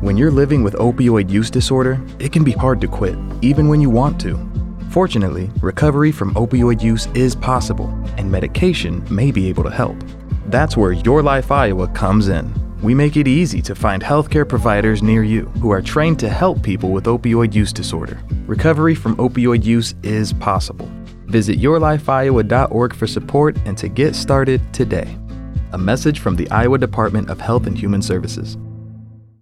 When you're living with opioid use disorder, it can be hard to quit, even when you want to. Fortunately, recovery from opioid use is possible, and medication may be able to help. That's where Your Life Iowa comes in. We make it easy to find healthcare providers near you who are trained to help people with opioid use disorder. Recovery from opioid use is possible. Visit yourlifeiowa.org for support and to get started today. A message from the Iowa Department of Health and Human Services.